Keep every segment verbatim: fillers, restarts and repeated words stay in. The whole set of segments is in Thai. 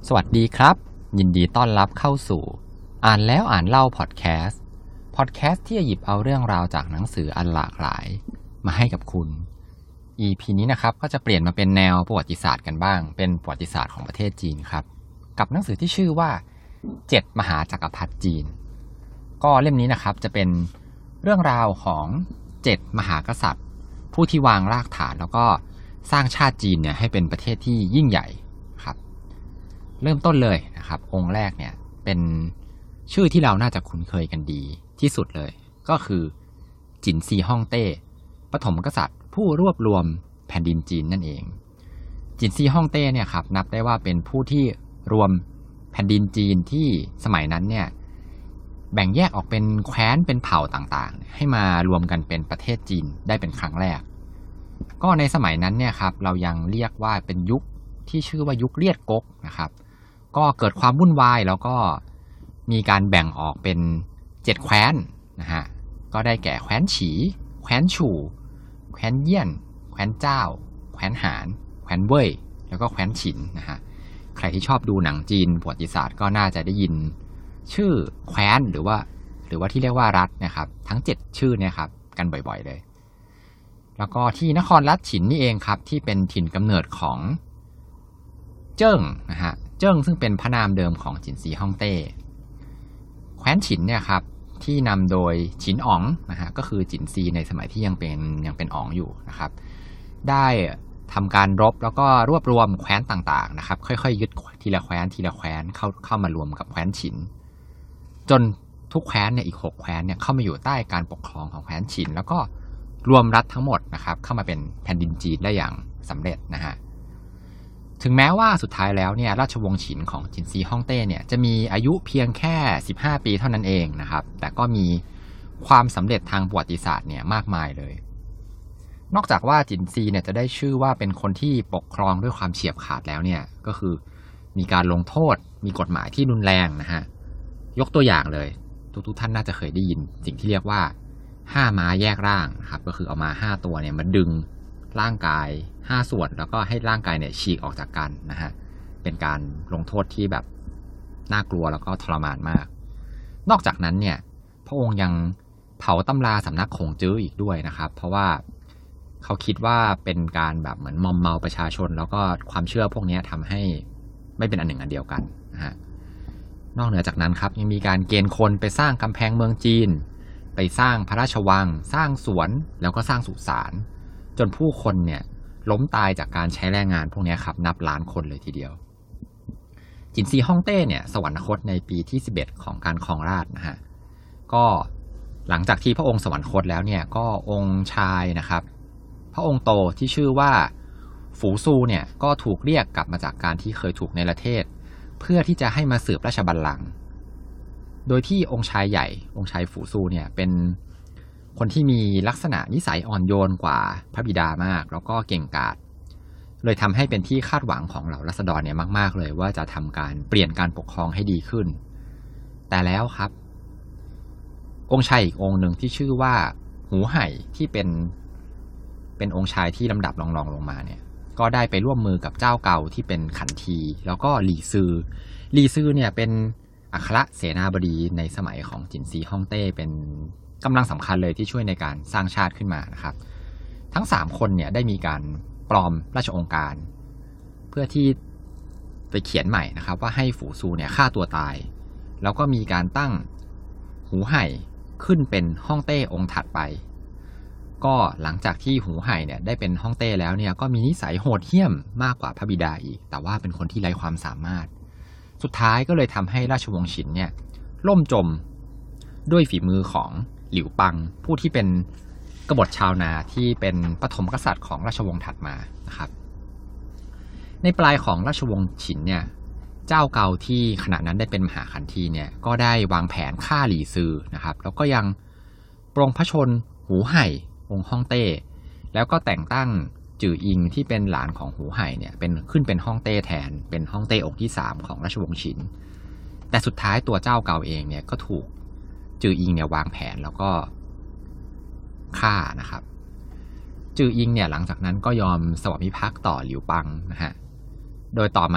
สวัสดีครับยินดีต้อนรับเข้าสู่อ่านแล้วอ่านเล่าพอดแคสต์พอดแคสต์ที่จะหยิบเอาเรื่องราวจากหนังสืออันหลากหลายมาให้กับคุณ อี พี นี้นะครับก็จะเปลี่ยนมาเป็นแนวประวัติศาสตร์กันบ้างเป็นประวัติศาสตร์ของประเทศจีนครับกับหนังสือที่ชื่อว่าเจ็ดมหาจักรพรรดิจีนก็เล่มนี้นะครับจะเป็นเรื่องราวของเจ็ดมหากษัตริย์ผู้ที่วางรากฐานแล้วก็สร้างชาติจีนเนี่ยให้เป็นประเทศที่ยิ่งใหญ่ครับเริ่มต้นเลยนะครับองค์แรกเนี่ยเป็นชื่อที่เราน่าจะคุ้นเคยกันดีที่สุดเลยก็คือจินซีฮ่องเต้ปฐมกษัตริย์ผู้รวบรวมแผ่นดินจีนนั่นเองจินซีฮ่องเต้เนี่ยครับนับได้ว่าเป็นผู้ที่รวมแผ่นดินจีนที่สมัยนั้นเนี่ยแบ่งแยกออกเป็นแคว้นเป็นเผ่าต่างๆให้มารวมกันเป็นประเทศจีนได้เป็นครั้งแรกก็ในสมัยนั้นเนี่ยครับเรายังเรียกว่าเป็นยุคที่ชื่อว่ายุคเลียดก๊กนะครับก็เกิดความวุ่นวายแล้วก็มีการแบ่งออกเป็นเจ็ดแคว้นนะฮะก็ได้แก่แคว้นฉีแคว้นฉู่แคว้นเยี่ยนแคว้นเจ้าแคว้นหานแคว้นเว่ยแล้วก็แคว้นฉินนะฮะใครที่ชอบดูหนังจีนประวัติศาสตร์ก็น่าจะได้ยินชื่อแคว้นหรือว่าหรือว่าที่เรียกว่ารัฐนะครับทั้งเจ็ดชื่อเนี่ยครับกันบ่อยๆเลยแล้วก็ที่นครรัฐฉินนี่เองครับที่เป็นถิ่นกำเนิดของเจิ้งนะฮะเจิ้งซึ่งเป็นพระนามเดิมของจินซีฮ่องเต้แคว้นฉินเนี่ยครับที่นำโดยฉินอ๋องนะฮะก็คือจินซีในสมัยที่ยังเป็นยังเป็นอ๋องอยู่นะครับได้ทำการรบแล้วก็รวบรวมแคว้นต่างๆนะครับค่อยๆยึดทีละแคว้นทีละแคว้นเข้าเข้ามารวมกับแคว้นฉินจนทุกแคว้นเนี่ยอีกหกแคว้นเนี่ยเข้ามาอยู่ใต้การปกครองของแคว้นฉินแล้วก็รวมรัฐทั้งหมดนะครับเข้ามาเป็นแผ่นดินจีนได้อย่างสำเร็จนะฮะถึงแม้ว่าสุดท้ายแล้วเนี่ยราชวงศ์ฉินของจินซีฮ่องเต้เนี่ยจะมีอายุเพียงแค่สิบห้าปีเท่านั้นเองนะครับแต่ก็มีความสำเร็จทางประวัติศาสตร์เนี่ยมากมายเลยนอกจากว่าจินซีเนี่ยจะได้ชื่อว่าเป็นคนที่ปกครองด้วยความเฉียบขาดแล้วเนี่ยก็คือมีการลงโทษมีกฎหมายที่รุนแรงนะฮะยกตัวอย่างเลยทุกๆท่านน่าจะเคยได้ยินสิ่งที่เรียกว่าห้าม้าแยกร่างนะครับก็คือเอามาห้าตัวเนี่ยมาดึงร่างกายห้าส่วนแล้วก็ให้ร่างกายเนี่ยฉีกออกจากกันนะฮะเป็นการลงโทษที่แบบน่ากลัวแล้วก็ทรมานมากนอกจากนั้นเนี่ยพระองค์ยังเผาตำราสำนักขงจื้ออีกด้วยนะครับเพราะว่าเขาคิดว่าเป็นการแบบเหมือนมอมเมาประชาชนแล้วก็ความเชื่อพวกนี้ทำให้ไม่เป็นอันหนึ่งอันเดียวกันนะฮะนอกเหนือจากนั้นครับยังมีการเกณฑ์คนไปสร้างกำแพงเมืองจีนไปสร้างพระราชวังสร้างสวนแล้วก็สร้างสุสานจนผู้คนเนี่ยล้มตายจากการใช้แรงงานพวกนี้ครับนับล้านคนเลยทีเดียวจินซีฮ่องเต้เนี่ยสวรรคตในปีที่สิบเอ็ดของการครองราชย์นะฮะก็หลังจากที่พระองค์สวรรคตแล้วเนี่ยก็องค์ชายนะครับพระองค์โตที่ชื่อว่าฝูซูเนี่ยก็ถูกเรียกกลับมาจากการที่เคยถูกเนรเทศเพื่อที่จะให้มาสืบราชบัลลังก์โดยที่องค์ชายใหญ่องค์ชายฝูซูเนี่ยเป็นคนที่มีลักษณะนิสัยอ่อนโยนกว่าพระบิดามากแล้วก็เก่งกาจเลยทำให้เป็นที่คาดหวังของเหล่าราษฎรเนี่ยมากๆเลยว่าจะทำการเปลี่ยนการปกครองให้ดีขึ้นแต่แล้วครับองค์ชายอีกองค์หนึ่งที่ชื่อว่าหูไห่ที่เป็นเป็นองค์ชายที่ลำดับรองๆลงมาเนี่ยก็ได้ไปร่วมมือกับเจ้าเก่าที่เป็นขันทีแล้วก็หลี่ซือหลี่ซือเนี่ยเป็นอัครเสนาบดีในสมัยของจินซีฮ่องเต้เป็นกำลังสำคัญเลยที่ช่วยในการสร้างชาติขึ้นมานะครับทั้งสามคนเนี่ยได้มีการปลอมราชองค์การเพื่อที่ไปเขียนใหม่นะครับว่าให้ฝูซูเนี่ยฆ่าตัวตายแล้วก็มีการตั้งหูไห่ขึ้นเป็นฮ่องเต้องค์ถัดไปก็หลังจากที่หูไห่เนี่ยได้เป็นฮ่องเต้แล้วเนี่ยก็มีนิสัยโหดเหี้ยมมากกว่าพระบิดาอีกแต่ว่าเป็นคนที่ไร้ความสามารถสุดท้ายก็เลยทำให้ราชวงศ์ฉินเนี่ยล่มจมด้วยฝีมือของหลิวปังผู้ที่เป็นกบฏชาวนาที่เป็นปฐมกษัตริย์ของราชวงศ์ถัดมานะครับในปลายของราชวงศ์ฉินเนี่ยเจ้าเก่าที่ขณะนั้นได้เป็นมหาขันทีเนี่ยก็ได้วางแผนฆ่าหลี่ซือนะครับแล้วก็ยังปรงพระชนหูไห่องค์ฮ่องเต้แล้วก็แต่งตั้งจื่ออิงที่เป็นหลานของหูไห่เนี่ยเป็นขึ้นเป็นฮ่องเต้แทนเป็นฮ่องเต้องค์ที่สามของราชวงศ์ฉินแต่สุดท้ายตัวเจ้าเก่าเองเนี่ยก็ถูกจื่ออิงเนี่ยวางแผนแล้วก็ฆ่านะครับจื่ออิงเนี่ยหลังจากนั้นก็ยอมสวามิภักดิ์ต่อหลิวปังนะฮะโดยต่อมา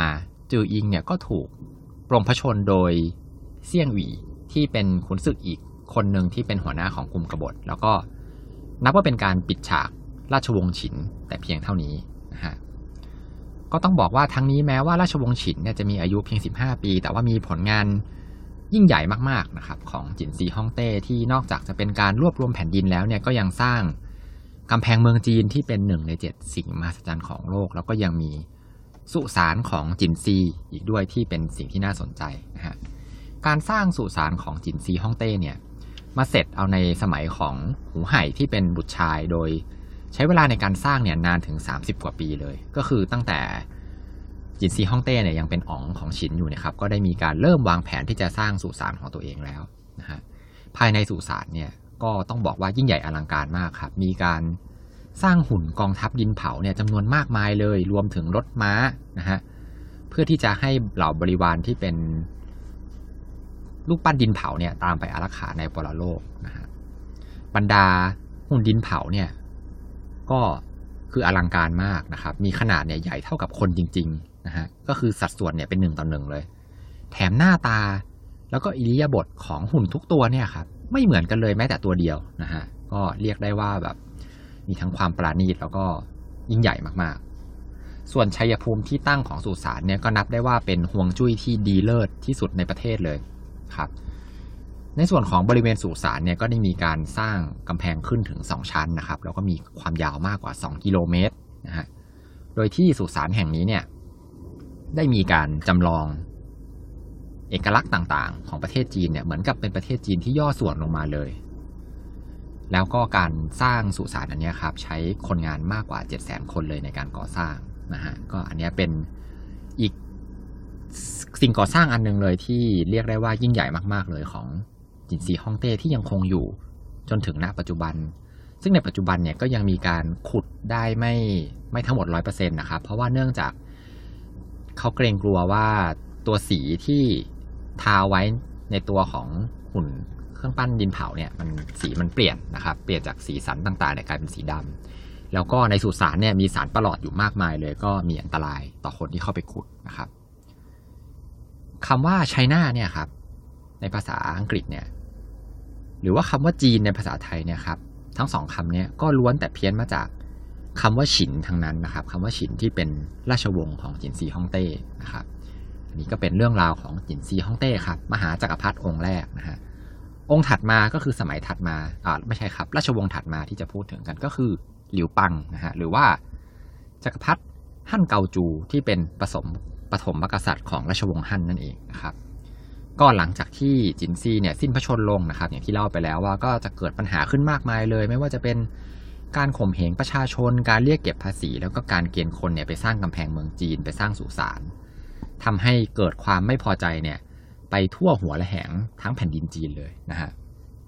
จืออิงเนี่ยก็ถูกปลงพระชนโดยเซี่ยงหวี่ที่เป็นขุนศึกอีกคนหนึ่งที่เป็นหัวหน้าของกลุ่มกบฏแล้วก็นับว่าเป็นการปิดฉากราชวงศ์ฉินแต่เพียงเท่านี้นะฮะก็ต้องบอกว่าทั้งนี้แม้ว่าราชวงศ์ฉินเนี่ยจะมีอายุเพียงสิบห้าปีแต่ว่ามีผลงานยิ่งใหญ่มากๆนะครับของจินซีฮ่องเต้ที่นอกจากจะเป็นการรวบรวมแผ่นดินแล้วเนี่ยก็ยังสร้างกำแพงเมืองจีนที่เป็นหนึ่งในเจ็ดสิ่งมหัศจรรย์ของโลกแล้วก็ยังมีสุสานของจินซีอีกด้วยที่เป็นสิ่งที่น่าสนใจนะฮะการสร้างสุสานของจินซีฮ่องเต้เนี่ยมาเสร็จเอาในสมัยของหูไห่ที่เป็นบุตรชายโดยใช้เวลาในการสร้างเนี่ยนานถึงสามสิบกว่าปีเลยก็คือตั้งแต่จินซีฮ่องเต้เนี่ยยังเป็นอ๋องของฉินอยู่นะครับก็ได้มีการเริ่มวางแผนที่จะสร้างสุสานของตัวเองแล้วนะฮะภายในสุสานเนี่ยก็ต้องบอกว่ายิ่งใหญ่อลังการมากครับมีการสร้างหุ่นกองทัพดินเผาเนี่ยจำนวนมากมายเลยรวมถึงรถม้านะฮะเพื่อที่จะให้เหล่าบริวารที่เป็นลูกปั้นดินเผาเนี่ยตามไปอารักขาในปรโลกนะฮะบรรดาหุ่นดินเผาเนี่ยก็คืออลังการมากนะครับมีขนาดเนี่ยใหญ่เท่ากับคนจริงๆนะฮะก็คือสัดส่วนเนี่ยเป็นหนึ่งต่อหนึ่งเลยแถมหน้าตาแล้วก็อิริยาบถของหุ่นทุกตัวเนี่ยครับไม่เหมือนกันเลยแม้แต่ตัวเดียวนะฮะก็เรียกได้ว่าแบบมีทั้งความปราณีตแล้วก็ยิ่งใหญ่มากๆส่วนชัยภูมิที่ตั้งของสุสานเนี่ยก็นับได้ว่าเป็นฮวงจุ้ยที่ดีเลิศที่สุดในประเทศเลยครับในส่วนของบริเวณสุสานเนี่ยก็ได้มีการสร้างกำแพงขึ้นถึงสองชั้นนะครับแล้วก็มีความยาวมากกว่าสองกิโลเมตรนะฮะโดยที่สุสานแห่งนี้เนี่ยได้มีการจำลองเอกลักษณ์ต่างๆของประเทศจีนเนี่ยเหมือนกับเป็นประเทศจีนที่ย่อส่วนลงมาเลยแล้วก็การสร้างสุสานอันนี้ครับใช้คนงานมากกว่า เจ็ดแสน คนเลยในการก่อสร้างนะฮะก็อันนี้เป็นอีกสิ่งก่อสร้างอันนึงเลยที่เรียกได้ว่ายิ่งใหญ่มากๆเลยของจินซีฮ่องเต้ที่ยังคงอยู่จนถึงณปัจจุบันซึ่งในปัจจุบันเนี่ยก็ยังมีการขุดได้ไม่ไม่ทั้งหมด ร้อยเปอร์เซ็นต์ นะครับเพราะว่าเนื่องจากเขาเกรงกลัวว่าตัวสีที่ทาไว้ในตัวของหุ่นเครื่องปั้นดินเผาเนี่ยมันสีมันเปลี่ยนนะครับเปลี่ยนจากสีสันต่างๆเนี่ยกลายเป็นสีดำแล้วก็ในสุสานเนี่ยมีสารประหลอดอยู่มากมายเลยก็มีอันตรายต่อคนที่เข้าไปขุดนะครับคำว่าไชน่าเนี่ยครับในภาษาอังกฤษเนี่ยหรือว่าคำว่าจีนในภาษาไทยเนี่ยครับทั้งสองคำนี้ก็ล้วนแต่เพี้ยนมาจากคำว่าฉินทั้งนั้นนะครับคำว่าฉินที่เป็นราชวงศ์ของจินซีฮ่องเต้นะครับอันนี้ก็เป็นเรื่องราวของจินซีฮ่องเต้ครับมหาจักรพรรดิองค์แรกนะฮะองค์ถัดมาก็คือสมัยถัดมาอ่าไม่ใช่ครับราชวงศ์ถัดมาที่จะพูดถึงกันก็คือหลิวปังนะฮะหรือว่าจักรพรรดิฮั่นเกาจูที่เป็นผสมปฐมกษัตริย์ของราชวงศ์ฮั่นนั่นเองนะครับก็หลังจากที่จินซีเนี่ยสิ้นพระชนม์ลงนะครับอย่างที่เล่าไปแล้วว่าก็จะเกิดปัญหาขึ้นมากมายเลยไม่ว่าจะเป็นการข่มเหงประชาชนการเรียกเก็บภาษีแล้วก็การเกณฑ์คนเนี่ยไปสร้างกำแพงเมืองจีนไปสร้างสุสานทำให้เกิดความไม่พอใจเนี่ยไปทั่วหัวและแหงทั้งแผ่นดินจีนเลยนะฮะ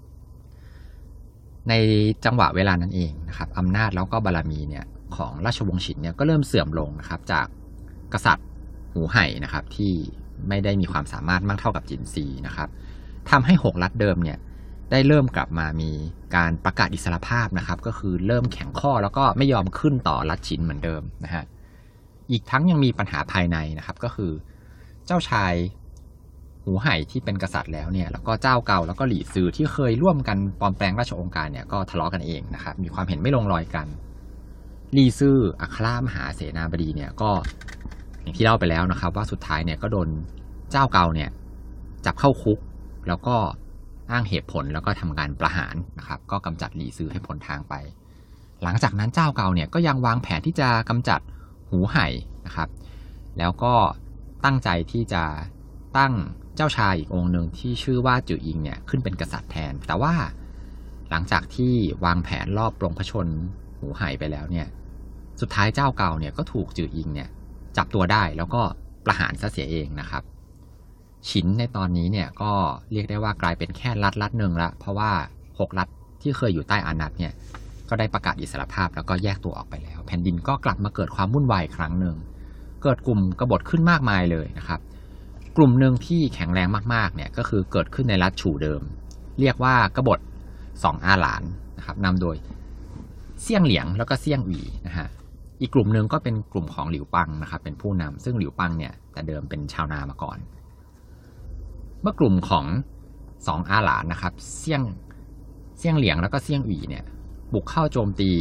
ในจังหวะเวลานั้นเองนะครับอำนาจแล้วก็บารมีเนี่ยของราชวงศ์ฉินเนี่ยก็เริ่มเสื่อมลงนะครับจากกษัตริย์หูไห่นะครับที่ไม่ได้มีความสามารถมากเท่ากับจินซีนะครับทำให้หกรัฐเดิมเนี่ยได้เริ่มกลับมามีการประกาศอิสรภาพนะครับก็คือเริ่มแข็งข้อแล้วก็ไม่ยอมขึ้นต่อรัฐฉินเหมือนเดิมนะฮะอีกทั้งยังมีปัญหาภายในนะครับก็คือเจ้าชายหูไห่ที่เป็นกษัตริย์แล้วเนี่ยแล้วก็เจ้าเก่าแล้วก็หลี่ซือที่เคยร่วมกันปลอมแปลงราชองค์การเนี่ยก็ทะเลาะกันเองนะครับมีความเห็นไม่ลงรอยกันหลี่ซืออัครมหาเสนาบดีเนี่ยก็อย่างที่เล่าไปแล้วนะครับว่าสุดท้ายเนี่ยก็โดนเจ้าเก่าเนี่ยจับเข้าคุกแล้วก็อ้างเหตุผลแล้วก็ทำการประหารนะครับก็กำจัดหลี่ซือให้พ้นทางไปหลังจากนั้นเจ้าเก่าเนี่ยก็ยังวางแผนที่จะกำจัดหูไห่นะครับแล้วก็ตั้งใจที่จะตั้งเจ้าชายอีกองค์หนึ่งที่ชื่อว่าจืออิงเนี่ยขึ้นเป็นกษัตริย์แทนแต่ว่าหลังจากที่วางแผนรอบปลงพระชนหูไห่ไปแล้วเนี่ยสุดท้ายเจ้าเก่าเนี่ยก็ถูกจืออิงเนี่ยจับตัวได้แล้วก็ประหารซะเสียเองนะครับฉินในตอนนี้เนี่ยก็เรียกได้ว่ากลายเป็นแค่รัฐรัฐหนึ่งละเพราะว่าหกรัฐที่เคยอยู่ใต้อานัตเนี่ยก็ได้ประกาศอิสรภาพแล้วก็แยกตัวออกไปแล้วแผ่นดินก็กลับมาเกิดความวุ่นวายครั้งหนึ่งเกิดกลุ่มกบฏขึ้นมากมายเลยนะครับกลุ่มหนึ่งที่แข็งแรงมากๆเนี่ยก็คือเกิดขึ้นในรัฐฉู่เดิมเรียกว่ากบฏสองอาหลานนะครับนำโดยเซี่ยงเหลียงแล้วก็เซี่ยงหวี่นะฮะอีกกลุ่มหนึ่งก็เป็นกลุ่มของหลิวปังนะครับเป็นผู้นำซึ่งหลิวปังเนี่ยแต่เดิมเป็นชาวนามาก่อนเมื่อกลุ่มของสองอาหลานนะครับเซี่ยงเซี่ยงเหลียงแล้วก็เซี่ยงหวีเนี่ยบุกเข้าโจมตี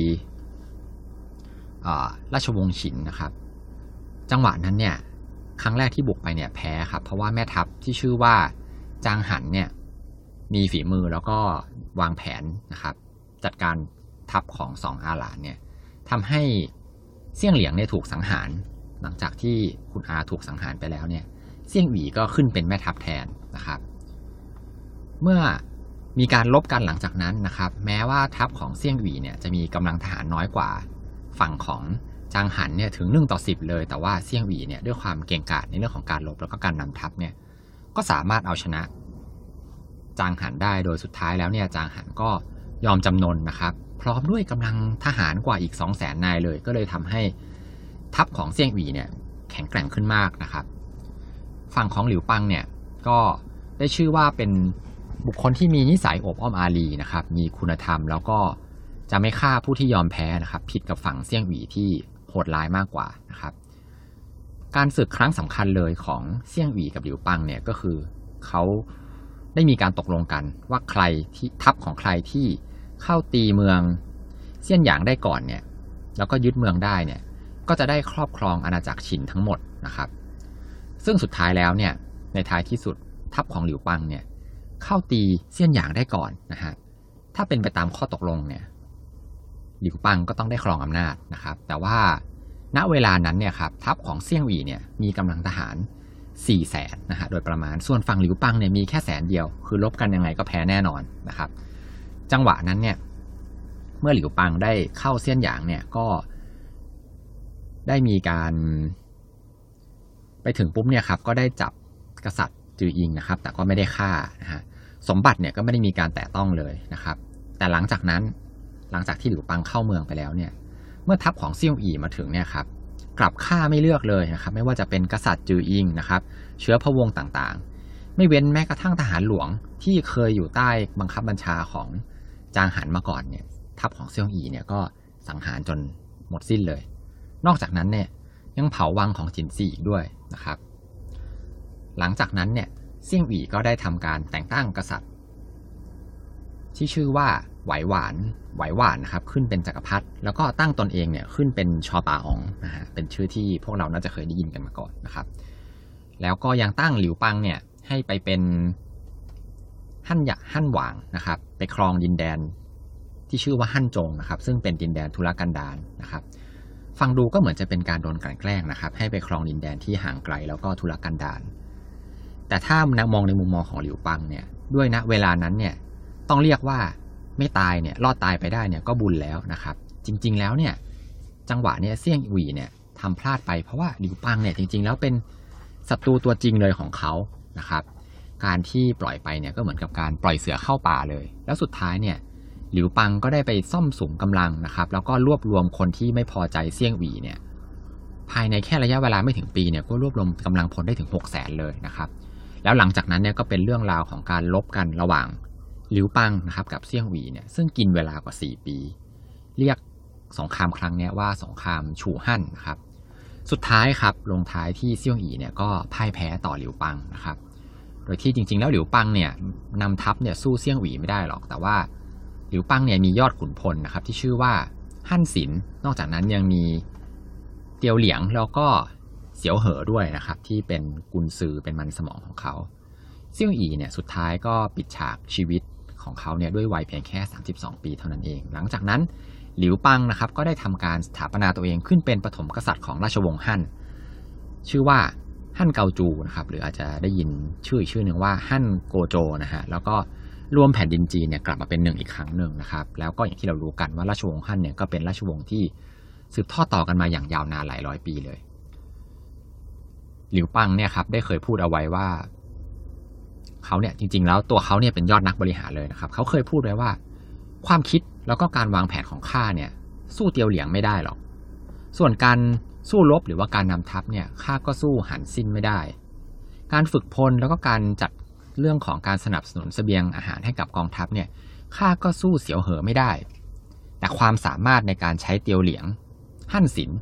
ราชวงศ์ฉินนะครับจังหวะนั้นเนี่ยครั้งแรกที่บุกไปเนี่ยแพ้ครับเพราะว่าแม่ทัพที่ชื่อว่าจางหันเนี่ยมีฝีมือแล้วก็วางแผนนะครับจัดการทัพของสองอาหลานเนี่ยทำให้เซี่ยงเหลียงเนี่ยถูกสังหารหลังจากที่คุณอาถูกสังหารไปแล้วเนี่ยเซี่ยงหวีก็ขึ้นเป็นแม่ทัพแทนนะครับเมื่อมีการลบกันหลังจากนั้นนะครับแม้ว่าทัพของเซี่ยงหวีเนี่ยจะมีกำลังทหารน้อยกว่าฝั่งของจางหันเนี่ยถึงหนึ่งต่อสิบเลยแต่ว่าเซี่ยงหวีเนี่ยด้วยความเก่งกาจในเรื่องของการลบแล้วก็การนำทัพเนี่ยก็สามารถเอาชนะจางหันได้โดยสุดท้ายแล้วเนี่ยจางหันก็ยอมจำนนนะครับพร้อมด้วยกำลังทหารกว่าอีก สองแสน นายเลยก็เลยทำให้ทัพของเซี่ยงหวีเนี่ยแข็งแกร่งขึ้นมากนะครับฝั่งของหลิวปังเนี่ยก็ได้ชื่อว่าเป็นบุคคลที่มีนิสัยอบอ้อมอารีนะครับมีคุณธรรมแล้วก็จะไม่ฆ่าผู้ที่ยอมแพ้นะครับผิดกับฝั่งเซี่ยงหวีที่โหดร้ายมากกว่านะครับการศึกครั้งสำคัญเลยของเซี่ยงหวีกับหลิวปังเนี่ยก็คือเขาได้มีการตกลงกันว่าใครที่ทัพของใครที่เข้าตีเมืองเซี่ยนหยางได้ก่อนเนี่ยแล้วก็ยึดเมืองได้เนี่ยก็จะได้ครอบครองอาณาจักรฉินทั้งหมดนะครับซึ่งสุดท้ายแล้วเนี่ยในท้ายที่สุดทัพของหลิวปังเนี่ยเข้าตีเซี่ยนหยางได้ก่อนนะฮะถ้าเป็นไปตามข้อตกลงเนี่ยหลิวปังก็ต้องได้ครองอำนาจนะครับแต่ว่าณเวลานั้นเนี่ยครับทัพของเซี่ยงหวีเนี่ยมีกำลังทหารสี่แสนนะฮะโดยประมาณส่วนฝั่งหลิวปังเนี่ยมีแค่แสนเดียวคือลบกันยังไงก็แพ้แน่นอนนะครับจังหวะนั้นเนี่ยเมื่อหลิวปังได้เข้าเซี่ยนหยางเนี่ยก็ได้มีการไปถึงปุ๊บเนี่ยครับก็ได้จับกษัตริย์จืออิงนะครับแต่ก็ไม่ได้ฆ่านะฮะสมบัติเนี่ยก็ไม่ได้มีการแตะต้องเลยนะครับแต่หลังจากนั้นหลังจากที่หลิวปังเข้าเมืองไปแล้วเนี่ยเมื่อทัพของเซี่ยงอีมาถึงเนี่ยครับกลับฆ่าไม่เลือกเลยนะครับไม่ว่าจะเป็นกษัตริย์จืออิงนะครับเชื้อพระวงศ์ต่างๆไม่เว้นแม้กระทั่งทหารหลวงที่เคยอยู่ใต้บังคับบัญชาของจางหันมาก่อนเนี่ยทัพของเซี่ยงอีเนี่ยก็สังหารจนหมดสิ้นเลยนอกจากนั้นเนี่ยยังเผาวังของจินซีอีกด้วยนะครับหลังจากนั้นเนี่ยเซี่ยงอีก็ได้ทำการแต่งตั้งกษัตริย์ที่ชื่อว่าไหวหวานไหวหวานนะครับขึ้นเป็นจักรพรรดิแล้วก็ตั้งตนเองเนี่ยขึ้นเป็นชอปาอองนะฮะเป็นชื่อที่พวกเราน่าจะเคยได้ยินกันมาก่อนนะครับแล้วก็ยังตั้งหลิวปังเนี่ยให้ไปเป็นฮั่นหยะฮั่นหวางนะครับไปครองดินแดนที่ชื่อว่าฮั่นจงนะครับซึ่งเป็นดินแดนทุรกันดารนะครับฟังดูก็เหมือนจะเป็นการโดนกลั่นแกล้งนะครับให้ไปครองดินแดนที่ห่างไกลแล้วก็ทุรกันดารแต่ถ้ามองในมุมมองของหลิวปังเนี่ยด้วยณเวลานั้นเนี่ยต้องเรียกว่าไม่ตายเนี่ยรอดตายไปได้เนี่ยก็บุญแล้วนะครับจริงๆแล้วเนี่ยจังหวะเนี่ยเซี่ยงหวีเนี่ยทำพลาดไปเพราะว่าหลิวปังเนี่ยจริงๆแล้วเป็นศัตรูตัวจริงเลยของเขานะครับการที่ปล่อยไปเนี่ยก็เหมือนกับการปล่อยเสือเข้าป่าเลยแล้วสุดท้ายเนี่ยหลิวปังก็ได้ไปซ่อมสุมกำลังนะครับแล้วก็รวบรวมคนที่ไม่พอใจเซี่ยงหวีเนี่ยภายในแค่ระยะเวลาไม่ถึงปีเนี่ยก็รวบรวมกำลังพลได้ถึงหกแสนเลยนะครับแล้วหลังจากนั้นเนี่ยก็เป็นเรื่องราวของการลบกันระหว่างหลิวปังนะครับกับเซี่ยงหวีเนี่ยซึ่งกินเวลากว่าสี่ปีเรียกสงครามครั้งนี้ว่าสงครามฉู่ฮั่นนะครับสุดท้ายครับลงท้ายที่เซี่ยงหวีเนี่ยก็พ่ายแพ้ต่อหลิวปังนะครับโดยที่จริงๆแล้วหลิวปังเนี่ยนำทัพเนี่ยสู้เซี่ยงหวีไม่ได้หรอกแต่ว่าหลิวปังเนี่ยมียอดขุนพลนะครับที่ชื่อว่าฮั่นสินนอกจากนั้นยังมีเตียวเหลียงแล้วก็เสียวเหอด้วยนะครับที่เป็นกุนซือเป็นมันสมองของเขาเซี่ยงอีเนี่ยสุดท้ายก็ปิดฉากชีวิตของเขาเนี่ยด้วยวัยเพียงแค่สามสิบสองปีเท่านั้นเองหลังจากนั้นหลิวปังนะครับก็ได้ทำการสถาปนาตัวเองขึ้นเป็นปฐมกษัตริย์ของราชวงศ์ฮั่นชื่อว่าฮั่นเกาจูนะครับหรืออาจจะได้ยินชื่ออีกชื่อหนึ่งว่าฮั่นโกโจนะฮะแล้วก็รวมแผ่นดินจีนเนี่ยกลับมาเป็นหนึ่งอีกครั้งหนึ่งนะครับแล้วก็อย่างที่เรารู้กันว่าราชวงศ์ฮั่นเนี่ยก็เป็นราชวงศ์ที่สืบทอดต่อกันมาอย่างยาวนานหลายร้อยปีเลยหลิวปังเนี่ยครับได้เคยพูดเอาไว้ว่าเขาเนี่ยจริงๆแล้วตัวเขาเนี่ยเป็นยอดนักบริหารเลยนะครับเขาเคยพูดไว้ว่าความคิดแล้วก็การวางแผนของข้าเนี่ยสู้เตียวเหลียงไม่ได้หรอกส่วนการสู้รบหรือว่าการนำทัพเนี่ยข้าก็สู้หันสิ้นไม่ได้การฝึกพลแล้วก็การจัดเรื่องของการสนับสนุนเสบียงอาหารให้กับกองทัพเนี่ยข้าก็สู้เสียวเหอไม่ได้แต่ความสามารถในการใช้เตียวเหลียงฮั่นสิน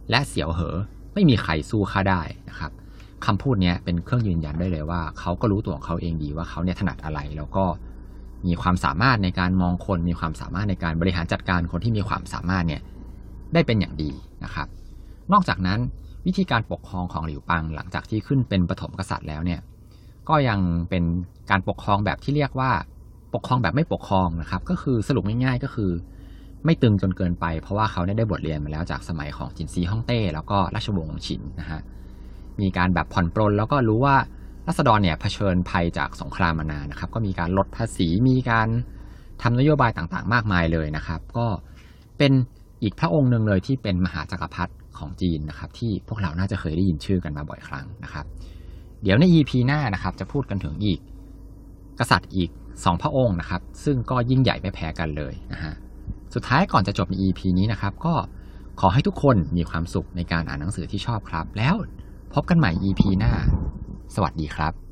และเสี่ยวเหอไม่มีใครสู้ข้าได้นะครับคำพูดนี้เป็นเครื่องยืนยันได้เลยว่าเขาก็รู้ตัวของเขาเองดีว่าเขาเนี่ยถนัดอะไรแล้วก็มีความสามารถในการมองคนมีความสามารถในการบริหารจัดการคนที่มีความสามารถเนี่ยได้เป็นอย่างดีนะครับนอกจากนั้นวิธีการปกครองของหลิวปังหลังจากที่ขึ้นเป็นปฐมกษัตริย์แล้วเนี่ยก็ยังเป็นการปกครองแบบที่เรียกว่าปกครองแบบไม่ปกครองนะครับก็คือสรุปง่ายๆก็คือไม่ตึงจนเกินไปเพราะว่าเขาได้บทเรียนมาแล้วจากสมัยของจินซีฮ่องเต้แล้วก็ราชวงศ์ฉินนะฮะมีการแบบผ่อนปรนแล้วก็รู้ว่าราษฎรเนี่ยเผชิญภัยจากสงครามมานานนะครับก็มีการลดภาษีมีการทำนโยบายต่างๆมากมายเลยนะครับก็เป็นอีกพระองค์หนึ่งเลยที่เป็นมหาจักรพรรดิของจีนนะครับที่พวกเราน่าจะเคยได้ยินชื่อกันมาบ่อยครั้งนะครับเดี๋ยวใน อี พี หน้านะครับจะพูดกันถึงอีกกษัตริย์อีกสองพระองค์นะครับซึ่งก็ยิ่งใหญ่ไม่แพ้กันเลยนะฮะสุดท้ายก่อนจะจบใน อี พี นี้นะครับก็ขอให้ทุกคนมีความสุขในการอ่านหนังสือที่ชอบครับแล้วพบกันใหม่ อี พี หน้าสวัสดีครับ